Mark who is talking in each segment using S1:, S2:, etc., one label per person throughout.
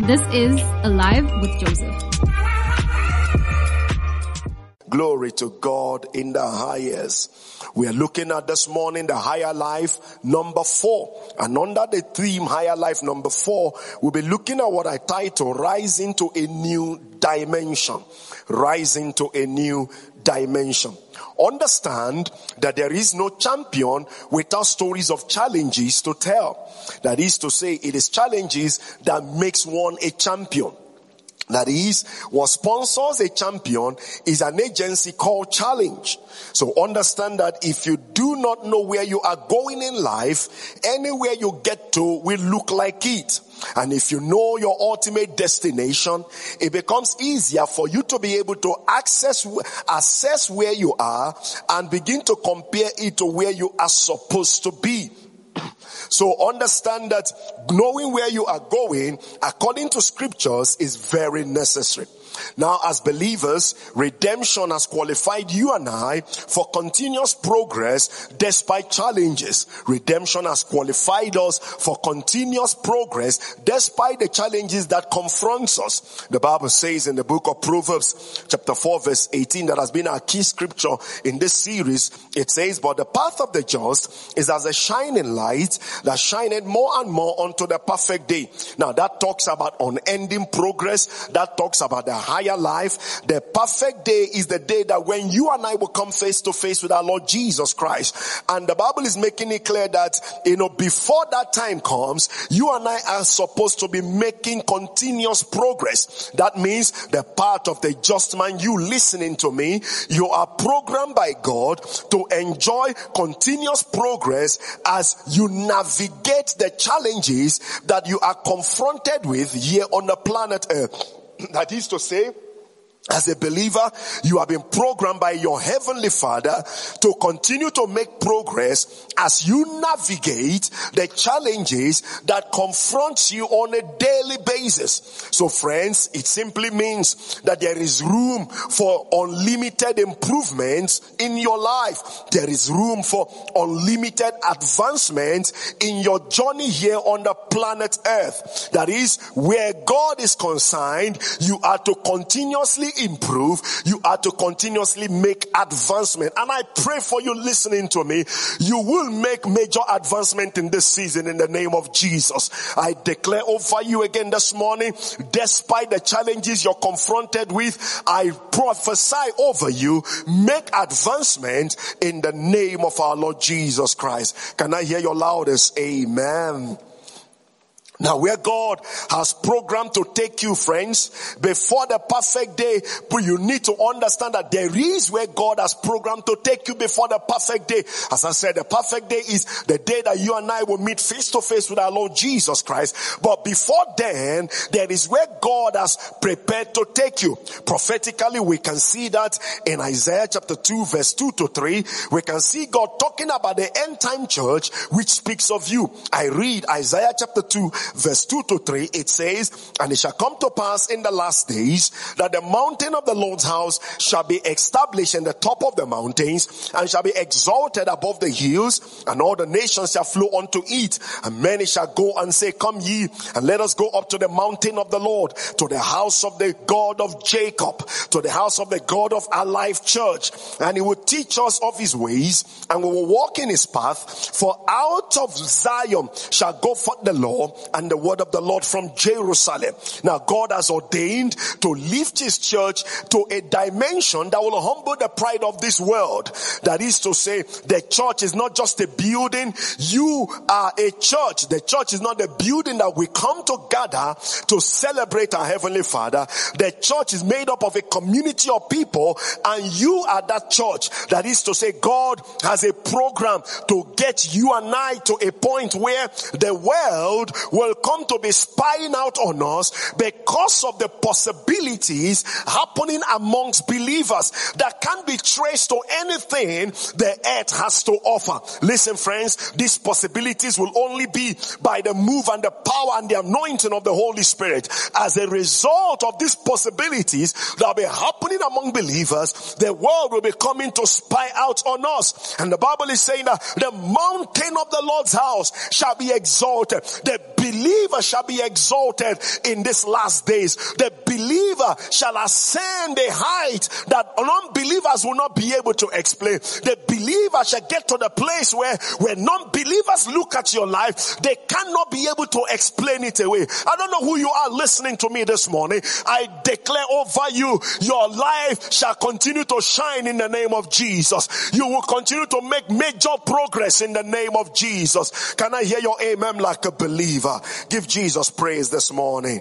S1: This is Alive with Joseph.
S2: Glory to God in the highest. We are looking at this morning the higher life number 4. And under the theme higher life number 4, we'll be looking at what I title Rise into a New Dimension. Rise into a new dimension. Understand that there is no champion without stories of challenges to tell. That is to say, it is challenges that makes one a champion. That is, what sponsors a champion is an agency called Challenge. So understand that if you do not know where you are going in life, anywhere you get to will look like it. And if you know your ultimate destination, it becomes easier for you to be able to assess where you are and begin to compare it to where you are supposed to be. So understand that knowing where you are going according to scriptures is very necessary. Now, as believers, redemption has qualified you and I for continuous progress despite challenges. Redemption has qualified us for continuous progress despite the challenges that confronts us. The Bible says in the book of Proverbs chapter 4 verse 18, that has been our key scripture in this series. It says, but the path of the just is as a shining light that shineth more and more unto the perfect day. Now that talks about unending progress. That talks about the higher life. The perfect day is the day that when you and I will come face to face with our Lord Jesus Christ. And the Bible is making it clear that, before that time comes, you and I are supposed to be making continuous progress. That means the part of the just man, you listening to me, you are programmed by God to enjoy continuous progress as you navigate the challenges that you are confronted with here on the planet Earth. That is to say, as a believer, you have been programmed by your heavenly Father to continue to make progress as you navigate the challenges that confront you on a daily basis. So friends, it simply means that there is room for unlimited improvements in your life. There is room for unlimited advancement in your journey here on the planet Earth. That is, where God is concerned, you are to continuously improve, you are to continuously make advancement. And I pray for you listening to me, you will make major advancement in this season in the name of Jesus. I declare over you again this morning, despite the challenges you're confronted with, I prophesy over you, make advancement in the name of our Lord Jesus Christ. Can I hear your loudest amen? Now, where God has programmed to take you, friends, before the perfect day, but you need to understand that there is where God has programmed to take you before the perfect day. As I said, the perfect day is the day that you and I will meet face to face with our Lord Jesus Christ. But before then, there is where God has prepared to take you. Prophetically, we can see that in Isaiah chapter 2 verse 2 to 3. We can see God talking about the end time church, which speaks of you. I read Isaiah chapter 2 verse 2 to 3, it says, and it shall come to pass in the last days that the mountain of the Lord's house shall be established in the top of the mountains and shall be exalted above the hills, and all the nations shall flow unto it. And many shall go and say, come ye, and let us go up to the mountain of the Lord, to the house of the God of Jacob, to the house of the God of our life church. And he will teach us of his ways, and we will walk in his path. For out of Zion shall go forth the law and the word of the Lord from Jerusalem. Now God has ordained to lift his church to a dimension that will humble the pride of this world. That is to say, the church is not just a building. You are a church. The church is not a building that we come to gather to celebrate our Heavenly Father. The church is made up of a community of people, and you are that church. That is to say, God has a program to get you and I to a point where the world will come to be spying out on us because of the possibilities happening amongst believers that can't be traced to anything the earth has to offer. Listen, friends, these possibilities will only be by the move and the power and the anointing of the Holy Spirit. As a result of these possibilities that will be happening among believers, the world will be coming to spy out on us. And the Bible is saying that the mountain of the Lord's house shall be exalted. The believer shall be exalted in these last days. The believer shall ascend a height that non-believers will not be able to explain. The believer shall get to the place where non-believers look at your life, they cannot be able to explain it away. I don't know who you are listening to me this morning. I declare over you, your life shall continue to shine in the name of Jesus. You will continue to make major progress in the name of Jesus. Can I hear your amen like a believer? Give Jesus praise this morning.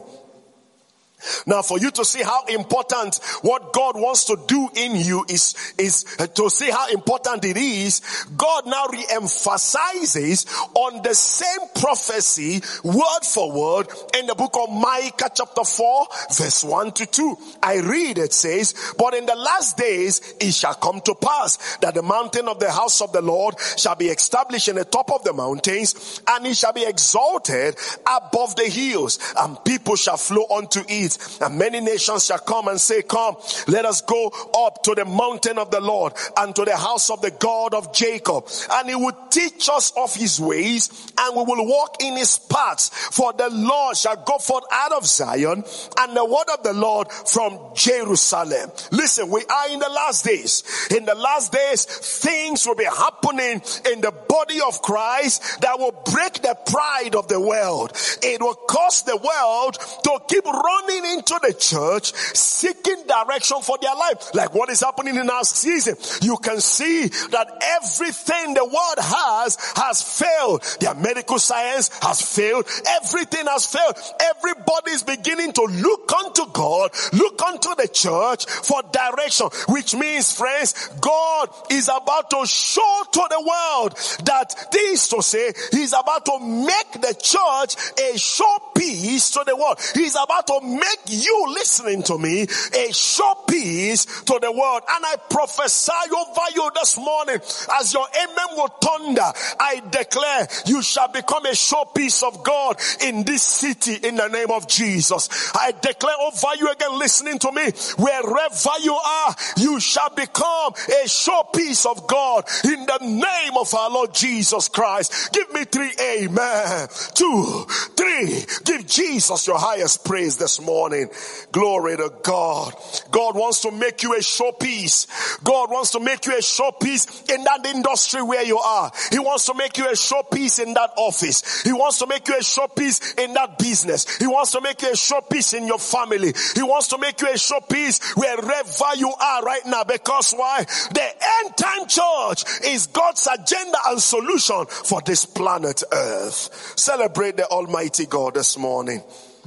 S2: Now, for you to see how important what God wants to do in you is to see how important it is, God now re-emphasizes on the same prophecy word for word in the book of Micah chapter 4 verse 1 to 2. I read, it says, but in the last days it shall come to pass that the mountain of the house of the Lord shall be established in the top of the mountains, and it shall be exalted above the hills, and people shall flow unto it. And many nations shall come and say, come, let us go up to the mountain of the Lord and to the house of the God of Jacob. And he will teach us of his ways, and we will walk in his paths. For the Lord shall go forth out of Zion, and the word of the Lord from Jerusalem. Listen, we are in the last days. In the last days, things will be happening in the body of Christ that will break the pride of the world. It will cause the world to keep running into the church seeking direction for their life. Like what is happening in our season. You can see that everything the world has failed. Their medical science has failed. Everything has failed. Everybody is beginning to look unto God, look unto the church for direction, which means, friends, God is about to show to the world that this to say, he's about to make the church a showpiece to the world. He's about to make you, listening to me, a showpiece to the world. And I prophesy over you this morning, as your amen will thunder, I declare you shall become a showpiece of God in this city in the name of Jesus. I declare over you again, listening to me, wherever you are, you shall become a showpiece of God in the name of our Lord Jesus Christ. Give me 3 amen. 2, 3. Give Jesus your highest praise this morning. Glory to God. God wants to make you a showpiece. God wants to make you a showpiece in that industry where you are. He wants to make you a showpiece in that office. He wants to make you a showpiece in that business. He wants to make you a showpiece in your family. He wants to make you a showpiece wherever you are right now. Because why? The end time church is God's agenda and solution for this planet Earth. Celebrate the Almighty God this morning.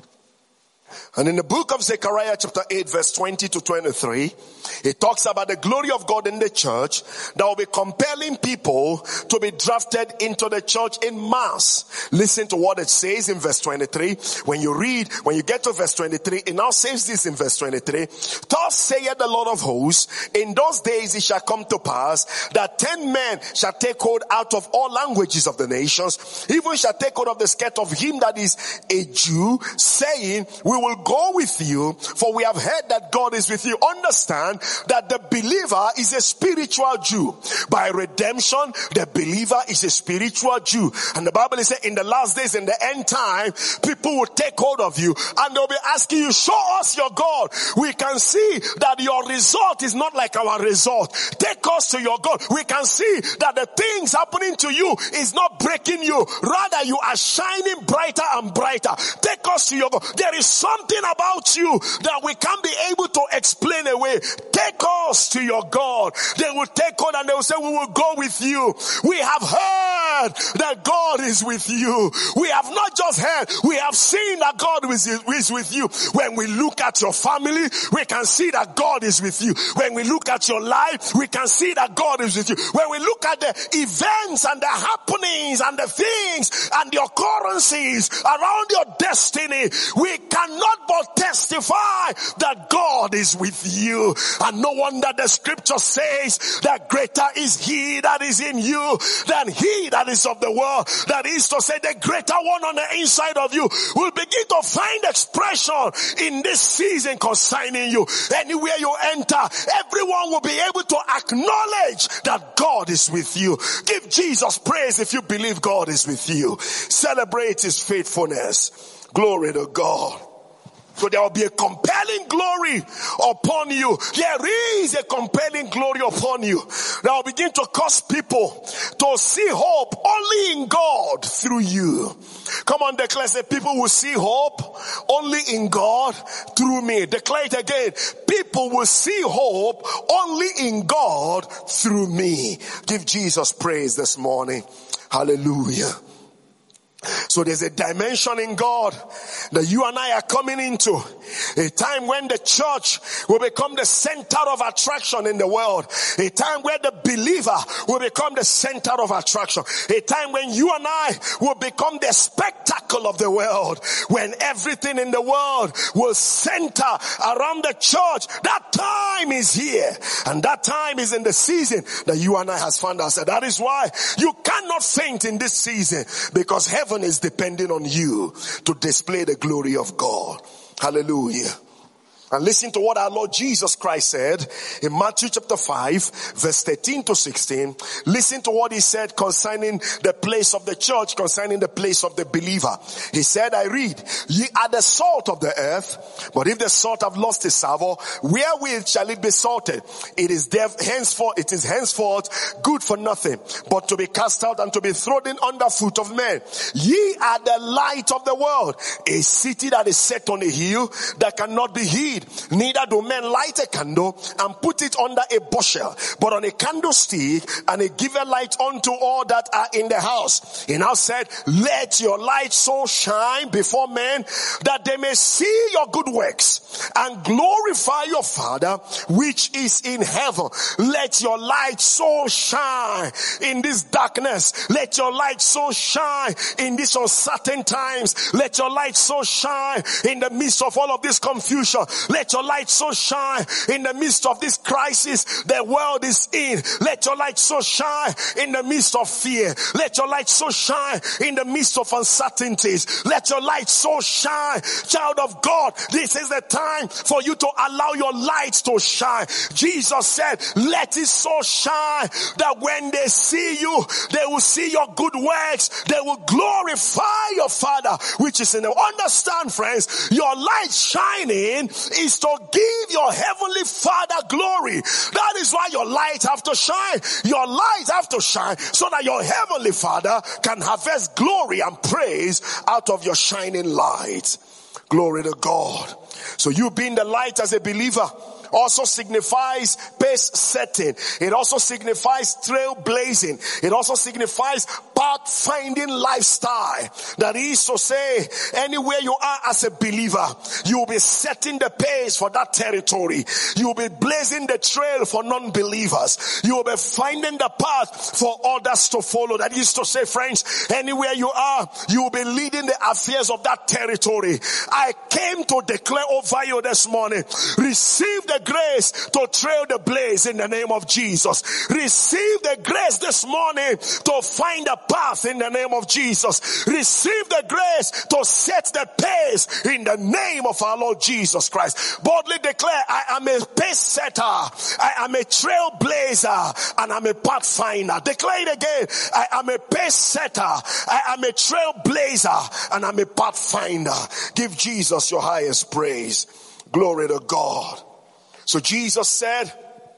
S2: And in the book of Zechariah chapter 8 verse 20 to 23, it talks about the glory of God in the church that will be compelling people to be drafted into the church in mass. Listen to what it says in verse 23. When you get to verse 23, it now says this in verse 23. Thus saith the Lord of hosts, in those days it shall come to pass that 10 men shall take hold out of all languages of the nations, even shall take hold of the skirt of him that is a Jew, saying, we will go with you, for we have heard that God is with you. Understand that the believer is a spiritual Jew. By redemption, the believer is a spiritual Jew. And the Bible is saying in the last days, in the end time, people will take hold of you and they'll be asking you, show us your God. We can see that your result is not like our result. Take us to your God. We can see that the things happening to you is not breaking you. Rather, you are shining brighter and brighter. Take us to your God. There is something about you that we can't be able to explain away. Take us to your God. They will take on and they will say, we will go with you. We have heard that God is with you. We have not just heard, we have seen that God is with you. When we look at your family, we can see that God is with you. When we look at your life, we can see that God is with you. When we look at the events and the happenings and the things and the occurrences around your destiny, we cannot but testify that God is with you. And no wonder the scripture says that greater is he that is in you than he that realities of the world. That is to say, the greater one on the inside of you will begin to find expression in this season concerning you. Anywhere you enter, everyone will be able to acknowledge that God is with you. Give Jesus praise if you believe God is with you. Celebrate his faithfulness. Glory to God. So there will be a compelling glory upon you. There is a compelling glory upon you that will begin to cause people to see hope only in God through you. Come on, declare, say, people will see hope only in God through me. Declare it again. People will see hope only in God through me. Give Jesus praise this morning. Hallelujah. So there's a dimension in God that you and I are coming into. A time when the church will become the center of attraction in the world. A time where the believer will become the center of attraction. A time when you and I will become the spectacle of the world. When everything in the world will center around the church. That time is here. And that time is in the season that you and I has found ourselves. That is why you cannot faint in this season, because heaven is depending on you to display the glory of God. Hallelujah. And listen to what our Lord Jesus Christ said in Matthew chapter 5, verse 13 to 16. Listen to what he said concerning the place of the church, concerning the place of the believer. He said, I read, ye are the salt of the earth, but if the salt have lost its savour, wherewith shall it be salted? It is henceforth good for nothing, but to be cast out and to be trodden under foot of men. Ye are the light of the world. A city that is set on a hill that cannot be hid. Neither do men light a candle and put it under a bushel, but on a candlestick, and it giveth light unto all that are in the house. He now said, let your light so shine before men that they may see your good works and glorify your Father which is in heaven. Let your light so shine in this darkness. Let your light so shine in these uncertain times. Let your light so shine in the midst of all of this confusion. Let your light so shine in the midst of this crisis the world is in. Let your light so shine in the midst of fear. Let your light so shine in the midst of uncertainties. Let your light so shine. Child of God, this is the time for you to allow your light to shine. Jesus said, let it so shine that when they see you, they will see your good works. They will glorify your Father which is in heaven. Understand, friends, your light shining is to give your heavenly Father glory. That is why your light have to shine. Your light have to shine so that your heavenly Father can harvest glory and praise out of your shining light. Glory to God. So you being the light as a believer also signifies pace setting. It also signifies trailblazing. It also signifies path-finding lifestyle. That is to say, anywhere you are as a believer, you will be setting the pace for that territory. You will be blazing the trail for non-believers. You will be finding the path for others to follow. That is to say, friends, anywhere you are, you will be leading the affairs of that territory. I came to declare over you this morning, receive the grace to trail the blaze in the name of Jesus. Receive the grace this morning to find a path in the name of Jesus. Receive the grace to set the pace in the name of our Lord Jesus Christ. Boldly declare, I am a pace setter, I am a trailblazer, and I'm a pathfinder. Declare it again, I am a pace setter, I am a trailblazer, and I'm a pathfinder. Give Jesus your highest praise. Glory to God. So Jesus said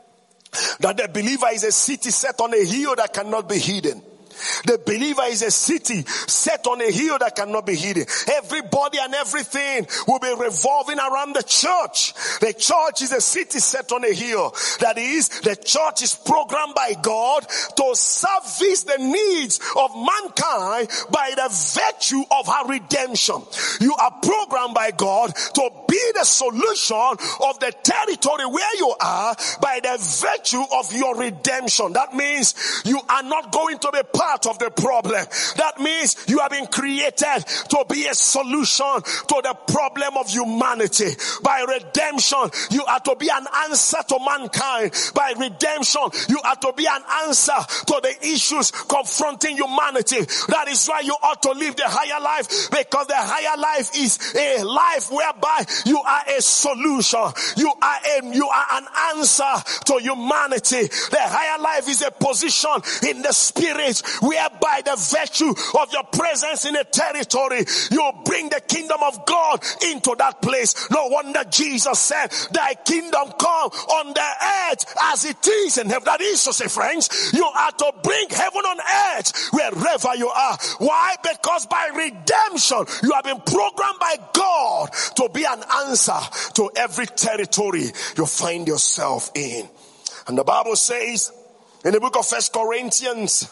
S2: that the believer is a city set on a hill that cannot be hidden. The believer is a city set on a hill that cannot be hidden. Everybody and everything will be revolving around the church. The church is a city set on a hill. That is, the church is programmed by God to service the needs of mankind by the virtue of her redemption. You are programmed by God to be the solution of the territory where you are by the virtue of your redemption. That means you are not going to be part part of the problem. That means you have been created to be a solution to the problem of humanity. By redemption, you are to be an answer to mankind. By redemption, you are to be an answer to the issues confronting humanity. That is why you ought to live the higher life, because the higher life is a life whereby you are a solution. You are an answer to humanity. The higher life is a position in the spirit whereby the virtue of your presence in a territory, you bring the kingdom of God into that place. No wonder Jesus said, thy kingdom come on the earth as it is in heaven. That is to say, friends, you are to bring heaven on earth wherever you are. Why? Because by redemption, you have been programmed by God to be an answer to every territory you find yourself in. And the Bible says in the book of 1 Corinthians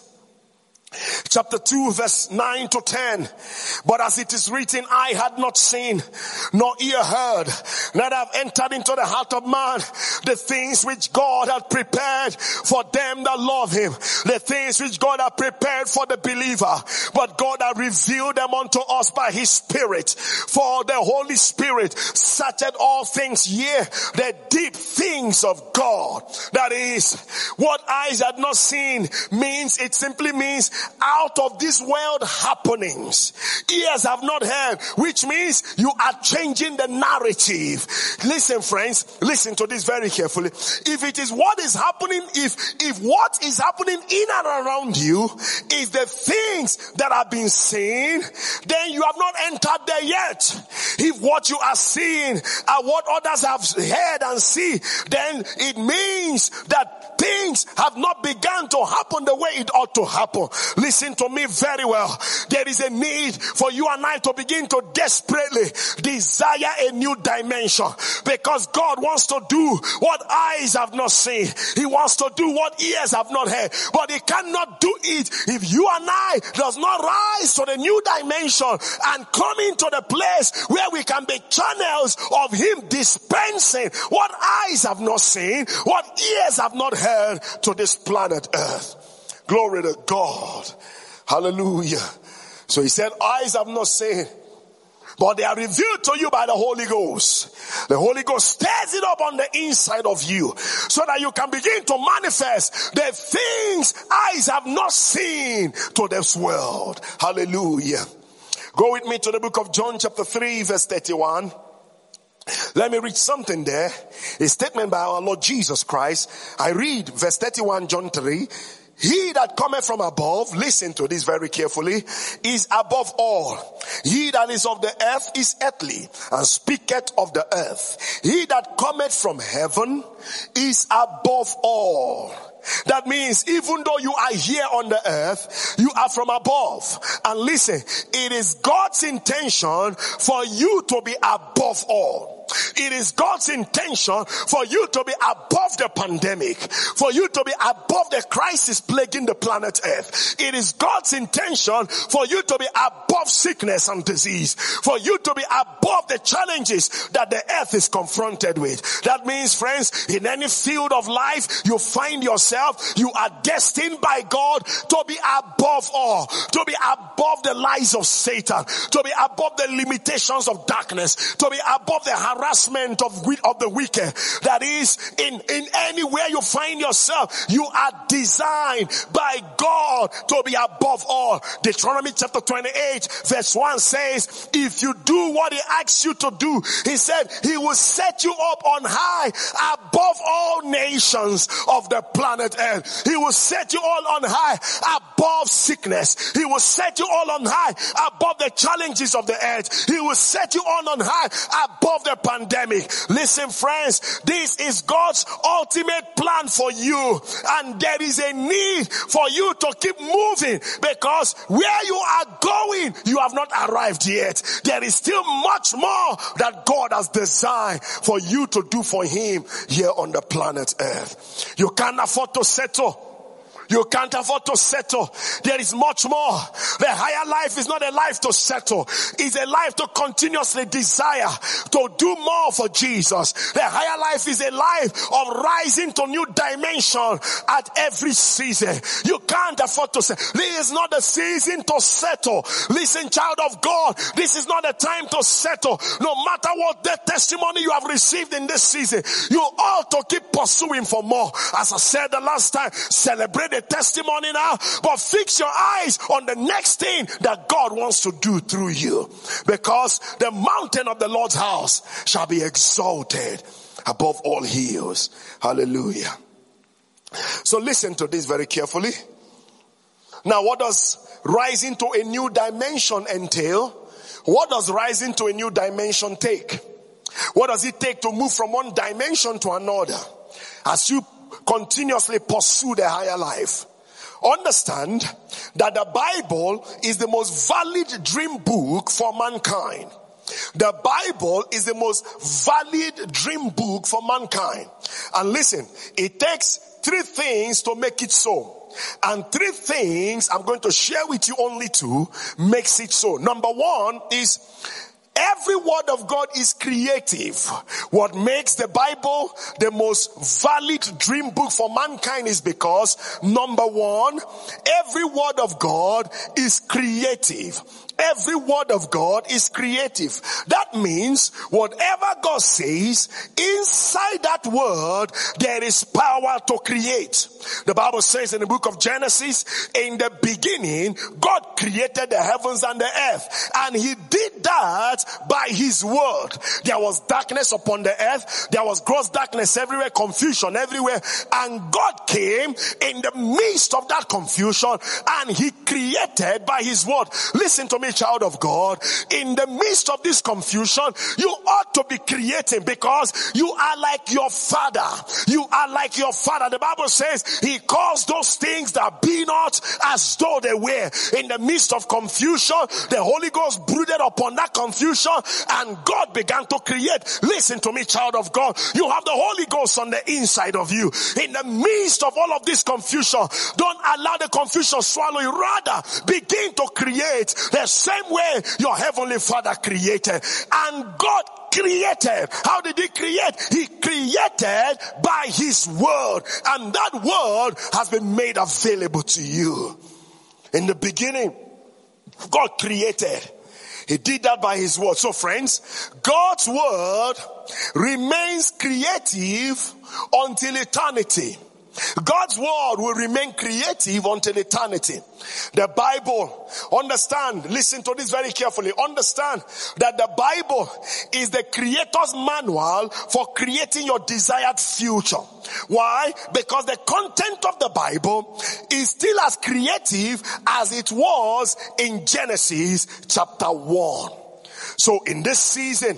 S2: chapter 2 verse 9 to 10, but as it is written, I had not seen, nor ear heard, neither have entered into the heart of man the things which God had prepared for them that love him, the things which God had prepared for the believer. But God had revealed them unto us by his Spirit. For the Holy Spirit searcheth all things, yea, the deep things of God. That is, what eyes had not seen means, it simply means out of this world happenings. Ears have not heard, which means you are changing the narrative. Listen, friends, listen to this very carefully. If it is what is happening, if what is happening in and around you is the things that have been seen, then you have not entered there yet. If what you are seeing are what others have heard and see, then it means that things have not begun to happen the way it ought to happen. Listen to me very well. There is a need for you and I to begin to desperately desire a new dimension, because God wants to do what eyes have not seen. He wants to do what ears have not heard, but he cannot do it if you and I does not rise to the new dimension and come into the place where we can be channels of him dispensing what eyes have not seen, what ears have not heard to this planet earth. Glory to God. Hallelujah. So he said, eyes have not seen, but they are revealed to you by the Holy Ghost. The Holy Ghost stirs it up on the inside of you so that you can begin to manifest the things eyes have not seen to this world. Hallelujah. Go with me to the book of John chapter 3 verse 31. Let me read something there. A statement by our Lord Jesus Christ. I read verse 31, John 3. He that cometh from above, listen to this very carefully, is above all. He that is of the earth is earthly, and speaketh of the earth. He that cometh from heaven is above all. That means even though you are here on the earth, you are from above. And listen, it is God's intention for you to be above all. It is God's intention for you to be above the pandemic, for you to be above the crisis plaguing the planet Earth. It is God's intention for you to be above sickness and disease, for you to be above the challenges that the earth is confronted with. That means, friends, in any field of life you find yourself, you are destined by God to be above all, to be above the lies of Satan, to be above the limitations of darkness, to be above the harassment of the wicked. That is, in anywhere you find yourself, you are designed by God to be above all. Deuteronomy chapter 28 verse 1 says, if you do what he asks you to do, he said he will set you up on high above all nations of the planet Earth. He will set you all on high above sickness. He will set you all on high above the challenges of the earth. He will set you all on high above the pandemic. Listen, friends, this is God's ultimate plan for you, and there is a need for you to keep moving, because where you are going, you have not arrived yet. There is still much more that God has designed for you to do for him here on the planet Earth. You can't afford to settle. You can't afford to settle. There is much more. The higher life is not a life to settle. It's a life to continuously desire to do more for Jesus. The higher life is a life of rising to new dimension at every season. You can't afford to settle. This is not the season to settle. Listen, child of God, this is not a time to settle. No matter what the testimony you have received in this season, you ought to keep pursuing for more. As I said the last time, celebrate the testimony now, but fix your eyes on the next thing that God wants to do through you, because the mountain of the Lord's house shall be exalted above all hills. Hallelujah. So listen to this very carefully. Now, what does rising to a new dimension entail? What does rising to a new dimension take? What does it take to move from one dimension to another as you continuously pursue the higher life? Understand that the Bible is the most valid dream book for mankind. The Bible is the most valid dream book for mankind. And listen, it takes 3 things to make it so. And 3 things I'm going to share with you, only 2, makes it so. Number 1 is every word of God is creative. What makes the Bible the most valid dream book for mankind is because, number 1, every word of God is creative. Every word of God is creative. That means whatever God says, inside that word, there is power to create. The Bible says in the book of Genesis, in the beginning, God created the heavens and the earth. And he did that by his word. There was darkness upon the earth. There was gross darkness everywhere, confusion everywhere. And God came in the midst of that confusion and he created by his word. Listen to me, child of God. In the midst of this confusion, you ought to be creating, because you are like your father. You are like your father. The Bible says he calls those things that be not as though they were. In the midst of confusion, the Holy Ghost brooded upon that confusion and God began to create. Listen to me, child of God. You have the Holy Ghost on the inside of you. In the midst of all of this confusion, don't allow the confusion swallow you. Rather, begin to create the same way your heavenly Father created. And God created. How did he create? He created by his word. And that word has been made available to you. In the beginning, God created. He did that by his word. So friends, God's word remains creative until eternity. God's word will remain creative until eternity. The Bible, understand, listen to this very carefully. Understand that the Bible is the creator's manual for creating your desired future. Why? Because the content of the Bible is still as creative as it was in Genesis chapter 1. So in this season,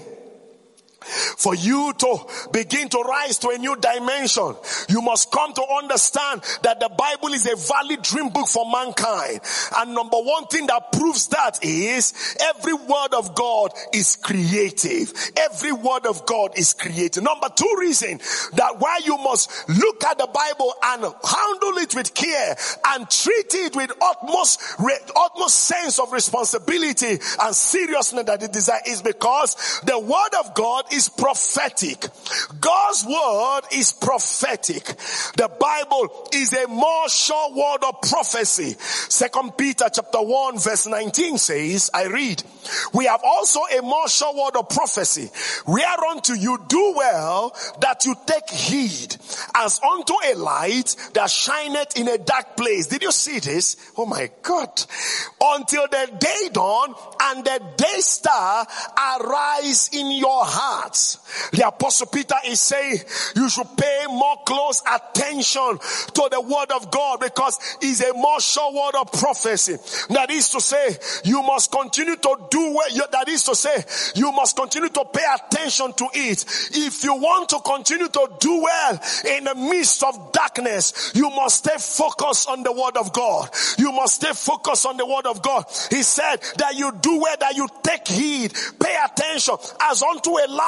S2: for you to begin to rise to a new dimension, you must come to understand that the Bible is a valid dream book for mankind. And number 1 thing that proves that is every word of God is creative. Every word of God is creative. Number 2 reason that why you must look at the Bible and handle it with care and treat it with utmost sense of responsibility and seriousness that it desires is because the word of God is prophetic. God's word is prophetic. The Bible is a more sure word of prophecy. 2 Peter chapter 1 verse 19 says, I read, we have also a more sure word of prophecy, whereunto you do well that you take heed, as unto a light that shineth in a dark place. Did you see this? Oh my God. Until the day dawn and the day star arise in your heart. The Apostle Peter is saying you should pay more close attention to the word of God because it's a more sure word of prophecy. That is to say, you must continue to do what, that is to say, you must continue to pay attention to it. If you want to continue to do well in the midst of darkness, you must stay focused on the word of God. You must stay focused on the word of God. He said that you do well, that you take heed, pay attention as unto a light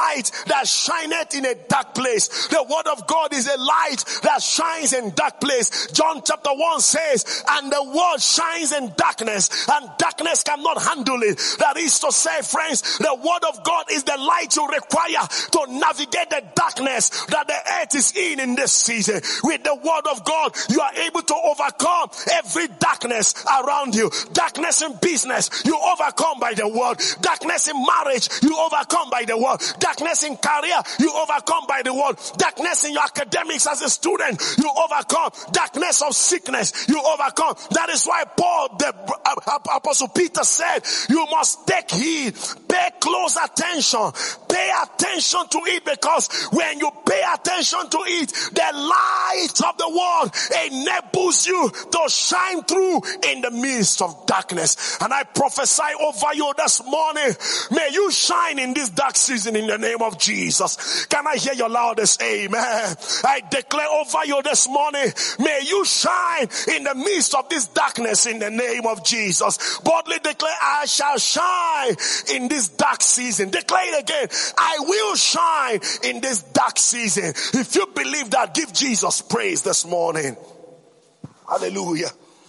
S2: light that shineth in a dark place. The word of God is a light that shines in dark place. John chapter 1 says, and the word shines in darkness, and darkness cannot handle it. That is to say, friends, the word of God is the light you require to navigate the darkness that the earth is in this season. With the word of God, you are able to overcome every darkness around you. Darkness in business, you overcome by the word. Darkness in marriage, you overcome by the word. Darkness in career, you overcome by the word. Darkness in your academics as a student, you overcome. Darkness of sickness, you overcome. That is why Paul, the Apostle Peter said, you must take heed, pay close attention, pay attention to it, because when you pay attention to it, the light of the world enables you to shine through in the midst of darkness. And I prophesy over you this morning, may you shine in this dark season in the name of Jesus. Can I hear your loudest amen? I declare over you this morning, may you shine in the midst of this darkness in the name of Jesus. Boldly declare, I shall shine in this dark season. Declare it again, I will shine in this dark season. If you believe that, give Jesus praise this morning. Hallelujah.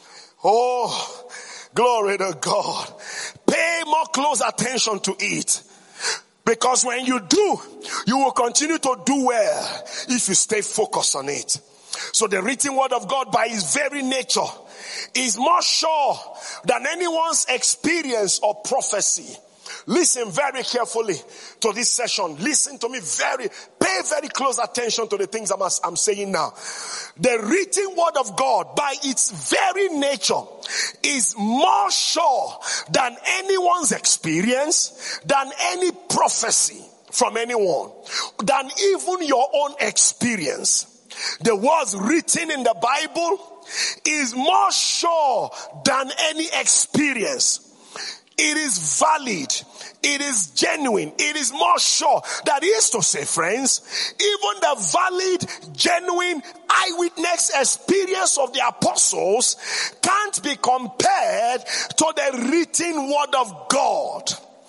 S2: Oh, glory to God. Pay more close attention to it. Because when you do, you will continue to do well if you stay focused on it. So the written word of God by its very nature is more sure than anyone's experience or prophecy. Listen very carefully to this session. Listen to me pay very close attention to the things I'm saying now. The written word of God by its very nature is more sure than anyone's experience, than any prophecy from anyone, than even your own experience. The words written in the Bible is more sure than any experience. It is valid. It is genuine. It is more sure. That is to say, friends, even the valid, genuine, eyewitness experience of the apostles can't be compared to the written word of God.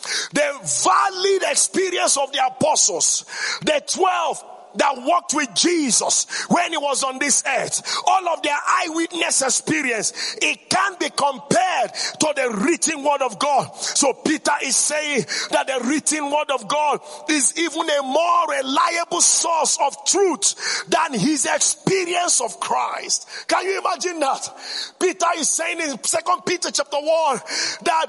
S2: The valid experience of the apostles, the 12 that walked with Jesus when he was on this earth, all of their eyewitness experience, it can't be compared to the written word of God. So Peter is saying that the written word of God is even a more reliable source of truth than his experience of Christ. Can you imagine that? Peter is saying in 2 Peter chapter 1 that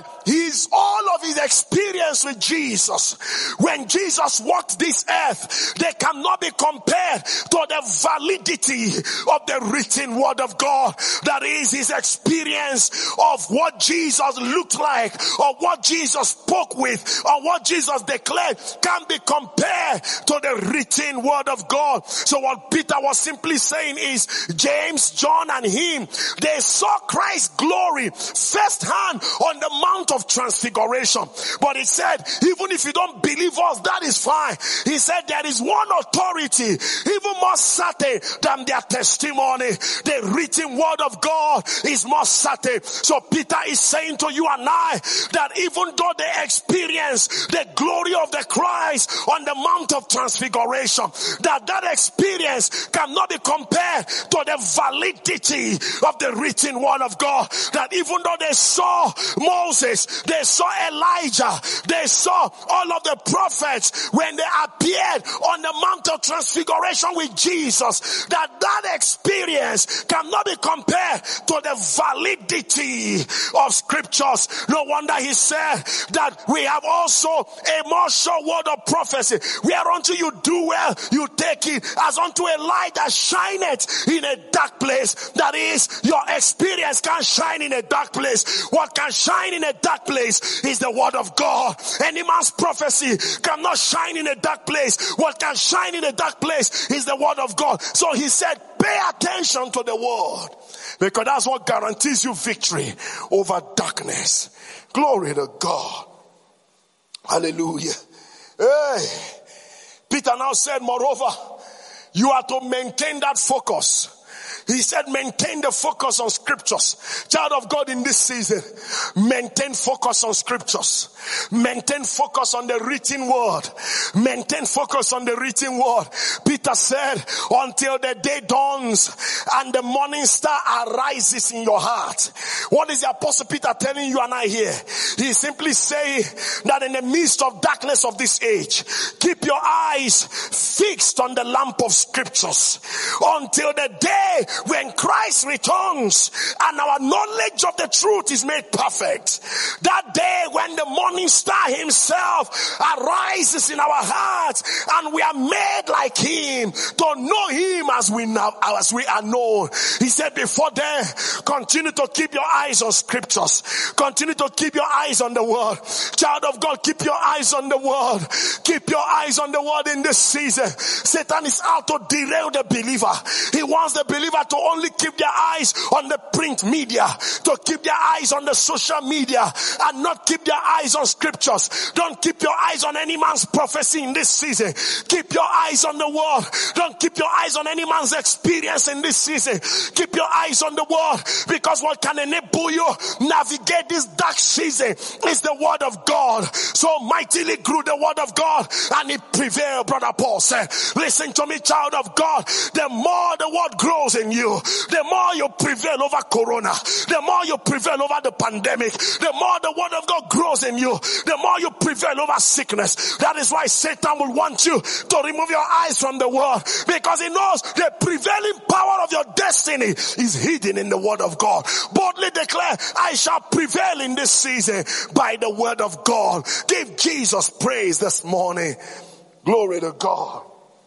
S2: all of his experience with Jesus, when Jesus walked this earth, they cannot be compared to the validity of the written word of God. That is his experience of what Jesus looked like, or what Jesus spoke with, or what Jesus declared, can be compared to the written word of God. So what Peter was simply saying is, James, John, and him, they saw Christ's glory firsthand on the Mount of Transfiguration. But he said, even if you don't believe us, that is fine. He said there is one authority even more certain than their testimony. The written word of God is more certain. So Peter is saying to you and I that even though they experience the glory of the Christ on the Mount of Transfiguration, that experience cannot be compared to the validity of the written word of God. That even though they saw Moses, they saw Elijah, they saw all of the prophets when they appeared on the Mount of Transfiguration with Jesus, that experience cannot be compared to the validity of scriptures. No wonder he said that we have also a more sure word of prophecy, whereunto you do well, you take it as unto a light that shineth in a dark place. That is, your experience can shine in a dark place. What can shine in a dark place is the word of God. Any man's prophecy cannot shine in a dark place. What can shine in a dark place is the word of God. So he said, pay attention to the word, because that's what guarantees you victory over darkness. Glory to God. Hallelujah. Hey, Peter now said, moreover, you are to maintain that focus. He said, maintain the focus on scriptures. Child of God, in this season, maintain focus on scriptures. Maintain focus on the written word. Maintain focus on the written word. Peter said, until the day dawns and the morning star arises in your heart. What is the Apostle Peter telling you and I here? He simply saying that in the midst of darkness of this age, keep your eyes fixed on the lamp of scriptures until the day when Christ returns and our knowledge of the truth is made perfect. That day when the morning star himself arises in our hearts and we are made like him, to know him as we are known. He said before then, continue to keep your eyes on scriptures. Continue to keep your eyes on the word. Child of God, keep your eyes on the word. Keep your eyes on the word in this season. Satan is out to derail the believer. He wants the believer to only keep their eyes on the print media, to keep their eyes on the social media and not keep their eyes on scriptures. Don't keep your eyes on any man's prophecy in this season. Keep your eyes on the word. Don't keep your eyes on any man's experience in this season. Keep your eyes on the word, because what can enable you navigate this dark season is the word of God. So mightily grew the word of God and it prevailed, Brother Paul said. Listen to me, child of God. The more the word grows in you, the more you prevail over corona, the more you prevail over the pandemic, the more the word of God grows in you, the more you prevail over sickness. That is why Satan will want you to remove your eyes from the word, because he knows the prevailing power of your destiny is hidden in the word of God. Boldly declare, I shall prevail in this season by the word of God. Give Jesus praise this morning. Glory to God.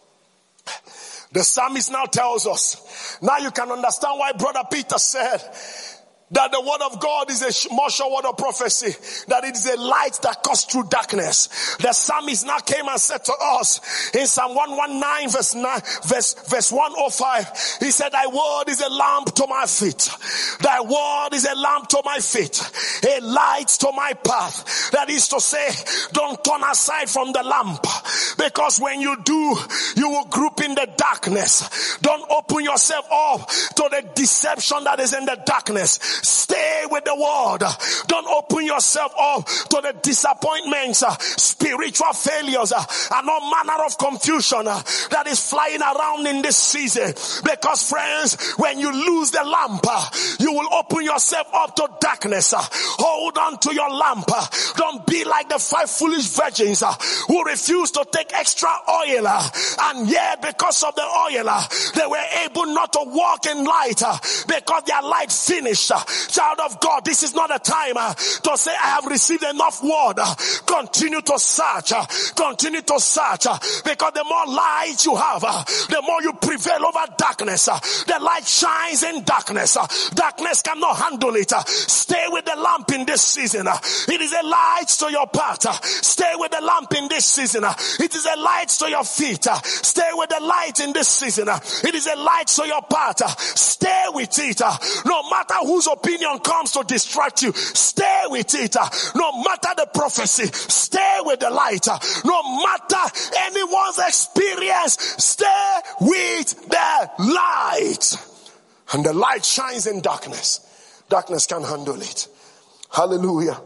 S2: The psalmist now tells us, now you can understand why Brother Peter said that the word of God is a more sure word of prophecy, that it is a light that cuts through darkness. The psalmist now came and said to us in Psalm 119 verse 105, he said, thy word is a lamp to my feet. Thy word is a lamp to my feet, a light to my path. That is to say, don't turn aside from the lamp, because when you do, you will group in the darkness. Don't open yourself up to the deception that is in the darkness. Stay with the word. Don't open yourself up to the disappointments, spiritual failures, and all manner of confusion that is flying around in this season. Because friends, when you lose the lamp, you will open yourself up to darkness. Hold on to your lamp. Don't be like the 5 foolish virgins who refused to take extra oil, and yet because of the oil, they were able not to walk in light because their light finished. Child of God, this is not a time to say I have received enough word. Continue to search. Continue to search, because the more light you have, the more you prevail over darkness. The light shines in darkness. Darkness cannot handle it. Stay with the lamp in this season. It is a light to your path. Stay with the lamp in this season. It is a light to your feet. Stay with the light in this season. It is a light to your path. Stay with it. No matter whose opinion comes to distract you, stay with it. No matter the prophecy, stay with the light. No matter anyone's experience, stay with the light. And the light shines in darkness. Darkness can't handle it. Hallelujah.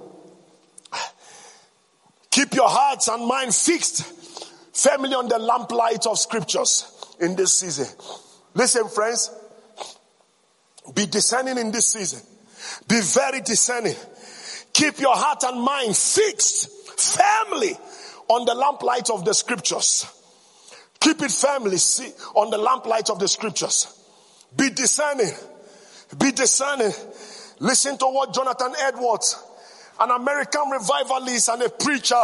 S2: Keep your hearts and mind fixed firmly on the lamplight of scriptures in this season. Listen, friends, be discerning in this season. Be very discerning. Keep your heart and mind fixed firmly on the lamplight of the scriptures. Keep it firmly on the lamplight of the scriptures. Be discerning. Be discerning. Listen to what Jonathan Edwards, an American revivalist and a preacher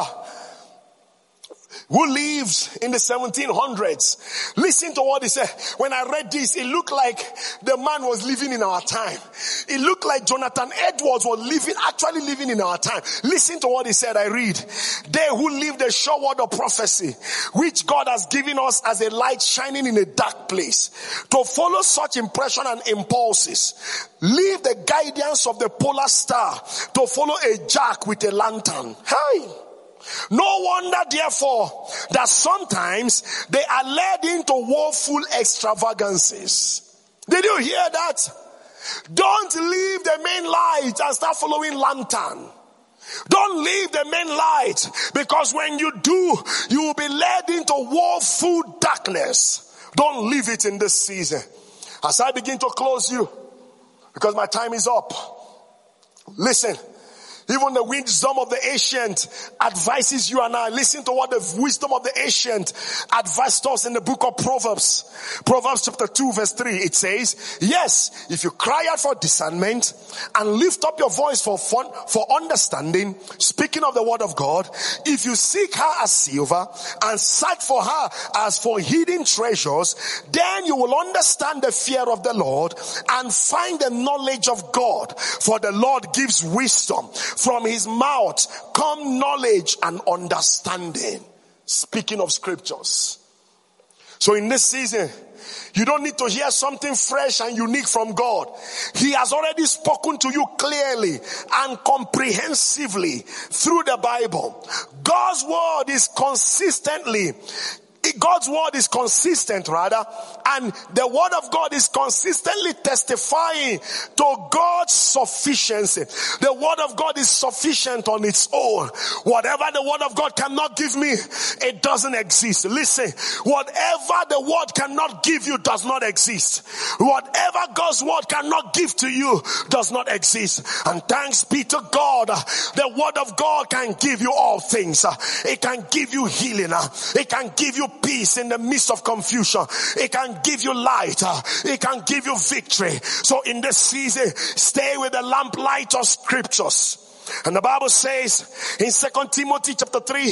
S2: who lives in the 1700s. Listen to what he said. When I read this, it looked like the man was living in our time. It looked like Jonathan Edwards was actually living in our time. Listen to what he said. I read. They who live the sure word of prophecy, which God has given us as a light shining in a dark place, to follow such impression and impulses, leave the guidance of the polar star to follow a jack with a lantern. Hey! No wonder, therefore, that sometimes they are led into woeful extravagances. Did you hear that? Don't leave the main light and start following lantern. Don't leave the main light, because when you do, you will be led into woeful darkness. Don't leave it in this season. As I begin to close you, because my time is up, listen. Even the wisdom of the ancient advises you and I. Listen to what the wisdom of the ancient advised us in the book of Proverbs. Proverbs chapter 2 verse 3. It says, yes, if you cry out for discernment and lift up your voice for understanding, speaking of the word of God, if you seek her as silver and search for her as for hidden treasures, then you will understand the fear of the Lord and find the knowledge of God. For the Lord gives wisdom. From his mouth come knowledge and understanding. Speaking of scriptures. So in this season, you don't need to hear something fresh and unique from God. He has already spoken to you clearly and comprehensively through the Bible. God's word is consistent, and the word of God is consistently testifying to God's sufficiency. The word of God is sufficient on its own. Whatever the word of God cannot give me, it doesn't exist. Listen, whatever the word cannot give you does not exist. Whatever God's word cannot give to you does not exist. And thanks be to God, the word of God can give you all things. It can give you healing. It can give you peace in the midst of confusion. It can give you light. It can give you victory. So in this season, stay with the lamplight of scriptures. And the Bible says in 2 Timothy chapter 3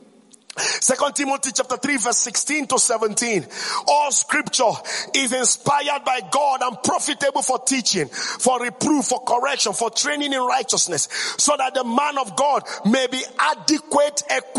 S2: verse 16 to 17, all scripture is inspired by God and profitable for teaching, for reproof, for correction, for training in righteousness, so that the man of God may be adequate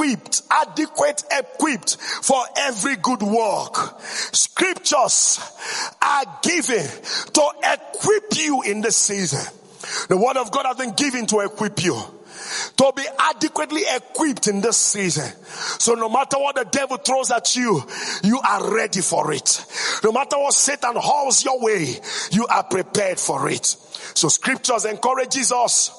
S2: equipped for every good work. Scriptures are given to equip you in this season. The word of God has been given to equip you, to be adequately equipped in this season. So no matter what the devil throws at you, you are ready for it. No matter what Satan hauls your way, you are prepared for it. So scriptures encourages us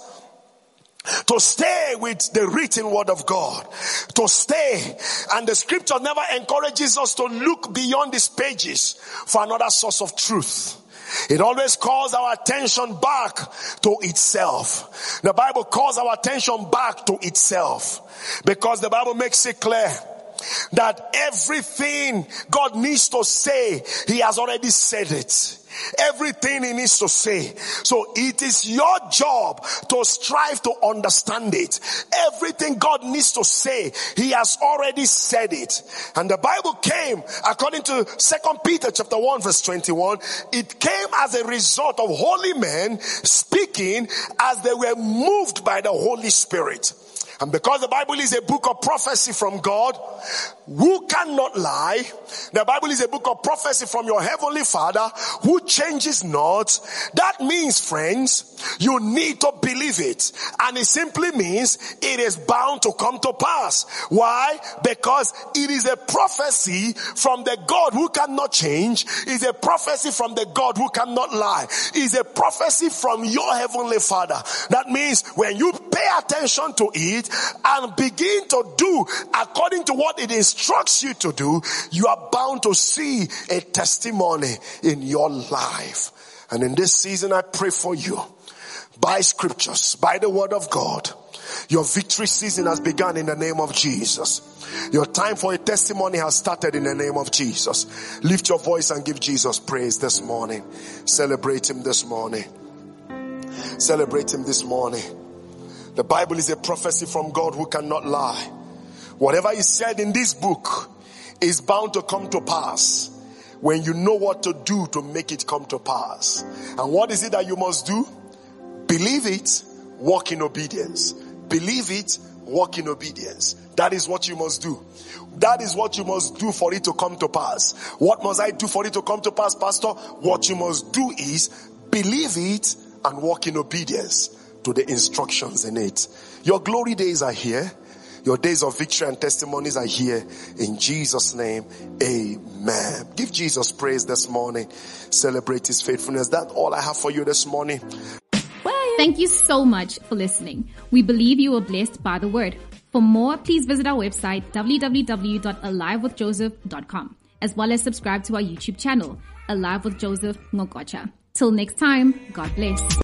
S2: to stay with the written word of God, to stay. And the scripture never encourages us to look beyond these pages for another source of truth. It always calls our attention back to itself. The Bible calls our attention back to itself, because the Bible makes it clear that everything God needs to say, he has already said it. Everything he needs to say. So it is your job to strive to understand it. Everything God needs to say, he has already said it. And the Bible came, according to 2 Peter chapter 1 verse 21, it came as a result of holy men speaking as they were moved by the Holy Spirit. And because the Bible is a book of prophecy from God, who cannot lie, the Bible is a book of prophecy from your heavenly Father, who changes not. That means, friends, you need to believe it. And it simply means it is bound to come to pass. Why? Because it is a prophecy from the God who cannot change. It's a prophecy from the God who cannot lie. It's a prophecy from your heavenly Father. That means when you pay attention to it and begin to do according to what it instructs you to do, you are bound to see a testimony in your life. And in this season, I pray for you, by scriptures, by the word of God, your victory season has begun in the name of Jesus. Your time for a testimony has started in the name of Jesus. Lift your voice and give Jesus praise this morning. Celebrate him this morning. Celebrate him this morning. The Bible is a prophecy from God who cannot lie. Whatever is said in this book is bound to come to pass when you know what to do to make it come to pass. And what is it that you must do? Believe it, walk in obedience. Believe it, walk in obedience. That is what you must do. That is what you must do for it to come to pass. What must I do for it to come to pass, Pastor? What you must do is believe it and walk in obedience to the instructions in it. Your glory days are here. Your days of victory and testimonies are here. In Jesus' name, amen. Give Jesus praise this morning. Celebrate his faithfulness. That's all I have for you this morning.
S3: Well,
S1: Thank you so much for listening. We believe you were blessed by the word. For more, please visit our website, www.alivewithjoseph.com, as well as subscribe to our YouTube channel, Alive with Joseph Ngokocha. Till next time, God bless.